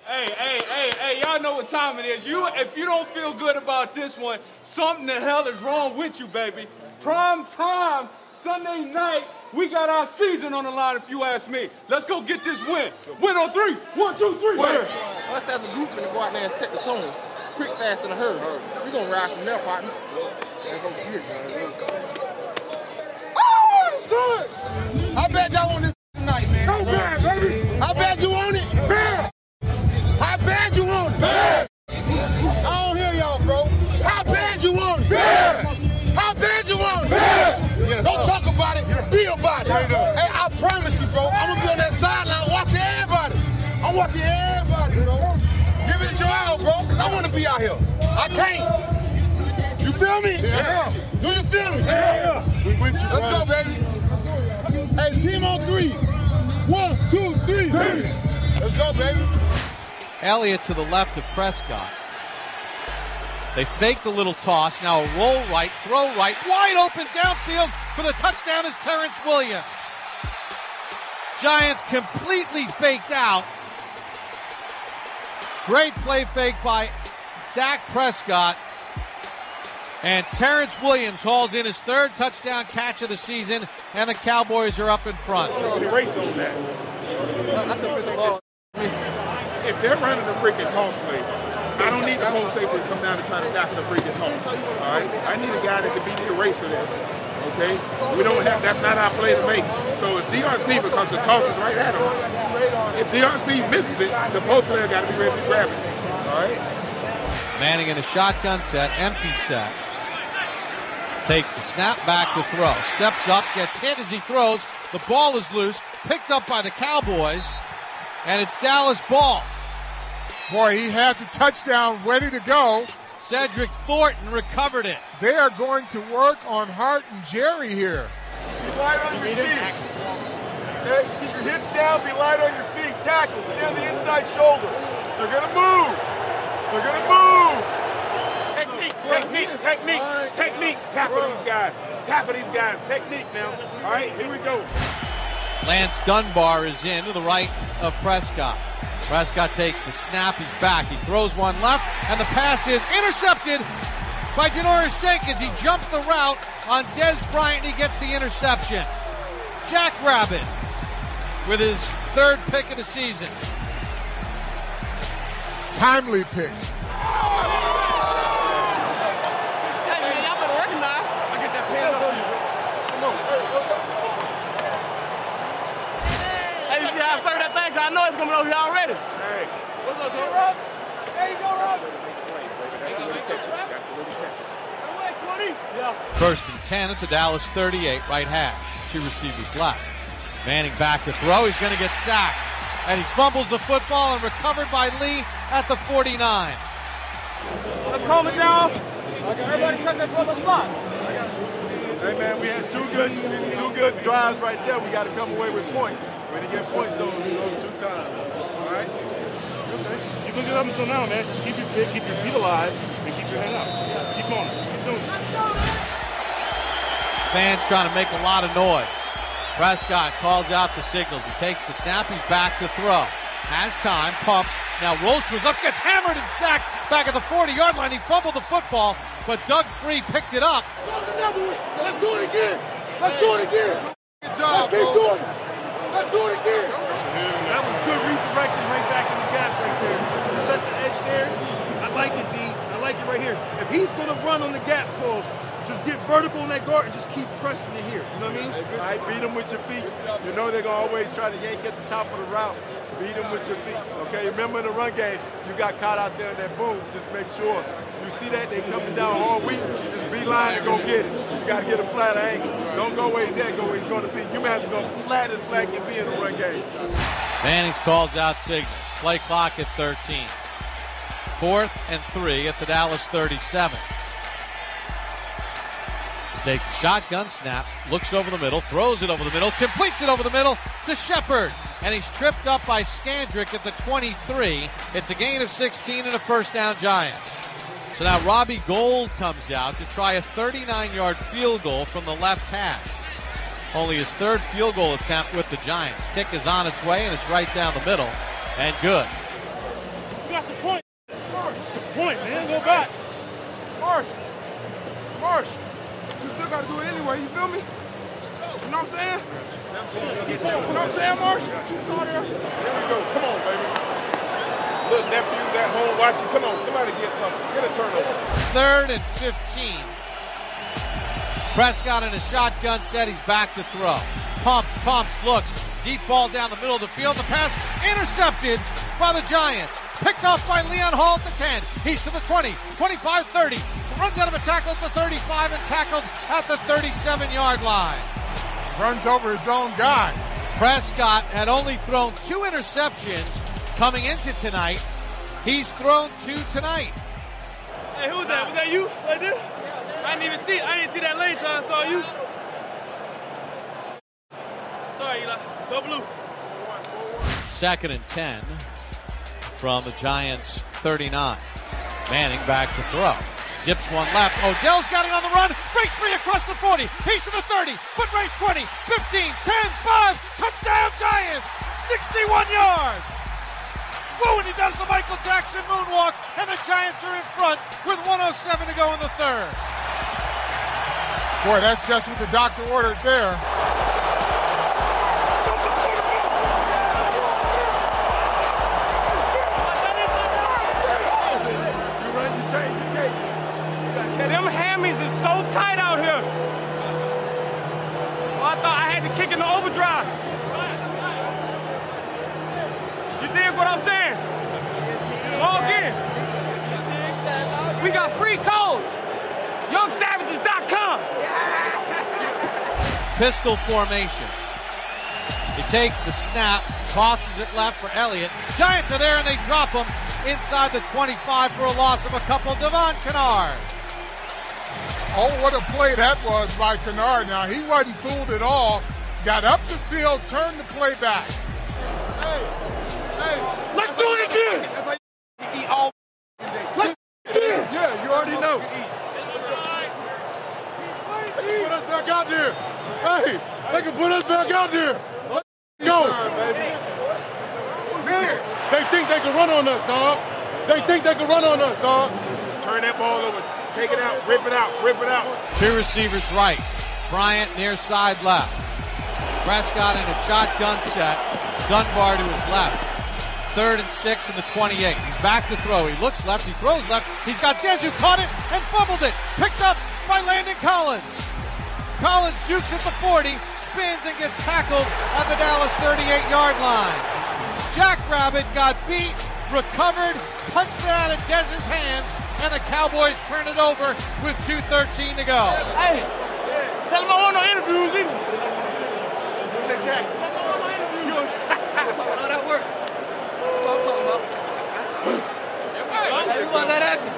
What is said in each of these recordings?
Hey, y'all know what time it is. If you don't feel good about this one, something the hell is wrong with you, baby. Prime time, Sunday night, we got our season on the line, if you ask me. Let's go get this win. Win on three. 1, 2, 3. Us as a group finna go out there and set the tone. Quick, fast, in a hurry. We gonna ride from there, partner. Let's go get it, oh, good! How bad y'all want this tonight, man? So bad, baby! How bad you want it? Bad! How bad you want it? Bad! I don't hear y'all, bro. How bad you want it? Bad! How bad you want it? Bad! Yes, don't talk about it, be about it. Hey, I promise you, bro, I'm gonna be on that sideline watching everybody. I'm watching everybody, bro. Give it your all, bro, because I want to be out here. I can't. You feel me? Yeah. Do you feel me? Yeah. We with you, Let's go, baby. Hey, team on 3. 1, 2, 3. Let's go, baby. Elliott to the left of Prescott. They fake the little toss. Now a roll right, throw right, wide open downfield for the touchdown is Terrence Williams. Giants completely faked out. Great play fake by Dak Prescott. And Terrence Williams hauls in his 3rd touchdown catch of the season, and the Cowboys are up in front. Race on that. If they're running a freaking toss play, I don't need the post safety to come down and try to tackle the freaking toss. All right, I need a guy that can be the eraser there. Okay, we don't have. That's not our play to make. So if DRC, because the toss is right at him, if DRC misses it, the post player got to be ready to grab it. All right. Manning in a shotgun set, empty set. Takes the snap back to throw. Steps up, gets hit as he throws. The ball is loose, picked up by the Cowboys, and it's Dallas ball. Boy, he had the touchdown ready to go. Cedric Thornton recovered it. They are going to work on Hart and Jerry here. Be light on your feet. Okay? Keep your hips down, be light on your feet. Tackle, down the inside shoulder. They're going to move. They're going to move. Technique. Tackle these guys. Technique now. All right, here we go. Lance Dunbar is in to the right of Prescott. Prescott takes the snap, he's back, he throws one left, and the pass is intercepted by Janoris Jenkins. He jumped the route on Dez Bryant, and he gets the interception. Jack Rabbit with his 3rd pick of the season. Timely pick. I served that thing, 'cause I know it's coming over here already. Hey. What's up, Rob? There you go, Rob. That's the way to catch it. Yeah. 1st and 10 at the Dallas 38, right hash. 2 receivers left. Manning back to throw, he's going to get sacked. And he fumbles the football and recovered by Lee at the 49. Let's calm it down. Everybody cut that from the slot. Hey, man, we had two good drives right there. We got to come away with points. We didn't get points those 2 times. All right? Okay. You can do that until now, man. Just keep your feet alive, and keep your head up. Keep going. Keep doing it. Fans trying to make a lot of noise. Prescott calls out the signals. He takes the snap. He's back to throw. Has time. Pumps. Now rolls to his up. Gets hammered and sacked back at the 40-yard line. He fumbled the football, but Doug Free picked it up. Let's do it again. Let's do it again. Good job, Let's keep doing it. Let's do it again. That was good redirecting right back in the gap right there. Set the edge there. I like it, D. I like it right here. If he's going to run on the gap calls, just get vertical in that guard and just keep pressing it here. You know what I mean? All right, beat them with your feet. You know they're going to always try to yank at the top of the route. Beat them with your feet. Okay, remember in the run game, you got caught out there in that boom. Just make sure. You see that? They coming down all week. Just beeline and go get it. You got to get a flatter angle. Don't go where he's at, go where he's going to be. You may have to go flat as flat can be in the run game. Mannings calls out signals. Play clock at 13. 4th and 3 at the Dallas 37. Takes the shotgun snap, looks over the middle, throws it over the middle, completes it over the middle to Shepard. And he's tripped up by Skandrick at the 23. It's a gain of 16 and a 1st down Giants. So now Robbie Gould comes out to try a 39-yard field goal from the left hash. Only his 3rd field goal attempt with the Giants. Kick is on its way, and it's right down the middle, and good. the point? What's the point, man? Go back. Marsh, you still got to do it anyway, you feel me? You know what I'm saying? You know what I'm saying, Marsh? It's all there. Here we go. Come on, baby. Little nephews at home watching. Come on, somebody get something. Get a turnover. 3rd and 15. Prescott in a shotgun set. He's back to throw. Pumps, looks. Deep ball down the middle of the field. The pass intercepted by the Giants. Picked off by Leon Hall at the 10. He's to the 20, 25, 30. Runs out of a tackle at the 35 and tackled at the 37-yard line. Runs over his own guy. Prescott had only thrown 2 interceptions coming into tonight. He's thrown 2 tonight. Hey, who was that? Was that you right there? I didn't see that lane till I saw you. Sorry, Eli. Go blue. 2nd and 10 from the Giants 39. Manning back to throw. Zips one left. Odell's got it on the run. Breaks free across the 40. He's to the 30. Foot race 20, 15, 10, 5. Touchdown Giants. 61 yards. Woo, and he does the Michael Jackson moonwalk, and the Giants are in front with 1:07 to go in the 3rd. Boy, that's just what the doctor ordered there. Them hammies is so tight out here. Oh, I thought I had to kick in the overdrive. You dig what I'm saying? Log in. We got free codes. YoungSavages.com. Pistol formation. He takes the snap, tosses it left for Elliott. Giants are there and they drop him inside the 25 for a loss of a couple. Devon Kennard. Oh, what a play that was by Kennard. Now, he wasn't fooled at all. Got up the field, turned the play back. Hey, let's do it again. That's how you eat all day. Let's do it. Yeah, you already know. They can put us back out there. Hey, they can put us back out there. Let's go. Man, they think they can run on us, dog. Turn that ball over. Take it out. Rip it out. 2 receivers right. Bryant near side left. Prescott in a shotgun set. Dunbar to his left. 3rd and 6 from the 28. He's back to throw. He looks left. He throws left. He's got Dez who caught it and fumbled it. Picked up by Landon Collins. Collins jukes at the 40. Spins and gets tackled at the Dallas 38-yard line. Jackrabbit got beat. Recovered. Punched it out of Dez's hands. And the Cowboys turn it over with 2:13 to go. Hey, tell him I want no interviews either. What's that, Jack? That's all that work. That's all I'm talking about. Hey, you want that action?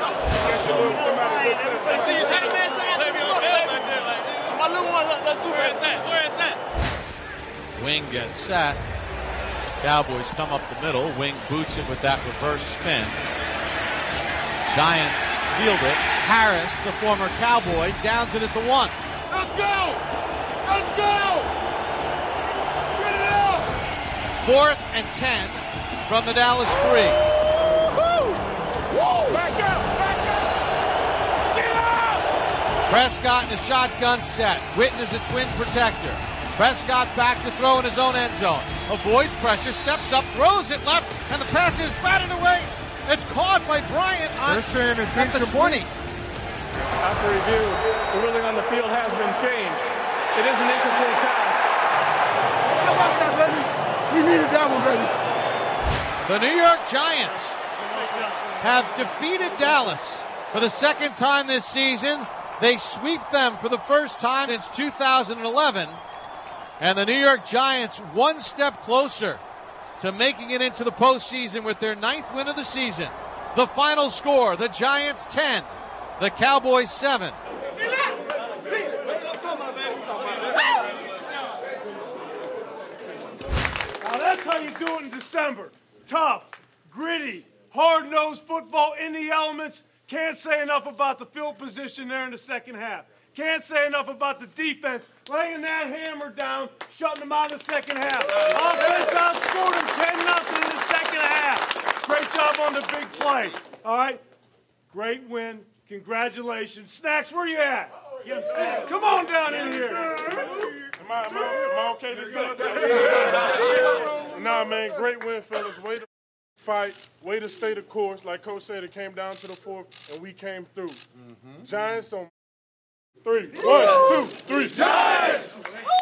I see you trying to play me on the bed like that. My little one, that's too bad. Where is that? Wing gets set. Cowboys come up the middle. Wing boots it with that reverse spin. Giants field it. Harris, the former Cowboy, downs it at the 1. Let's go! Get it out! 4th and 10 from the Dallas 3. Woo! Back out! Get out! Prescott in a shotgun set. Witten is a twin protector. Prescott back to throw in his own end zone. Avoids pressure, steps up, throws it left, and the pass is batted away. It's caught by Bryant They're saying it's at the 20. After review, the ruling on the field has been changed. It is an incomplete pass. How about that, baby? We needed that one, baby. The New York Giants have defeated Dallas for the 2nd time this season. They sweep them for the first time since 2011. And the New York Giants one step closer to making it into the postseason with their 9th win of the season. The final score, the Giants 10, the Cowboys 7. Now that's how you do it in December. Tough, gritty, hard-nosed football in the elements. Can't say enough about the field position there in the second half. Can't say enough about the defense laying that hammer down, shutting them out in the second half. Offense outscored them 10-0 in the second half. Great job job on the big play. All right? Great win. Congratulations. Snacks, where you at? Come on down in here. Am I okay this time? Nah, man, great win, fellas. Way to fight, way to stay the course. Like Coach said, it came down to the fourth, and we came through. Giants on 3. 1, 2, 3. Giants!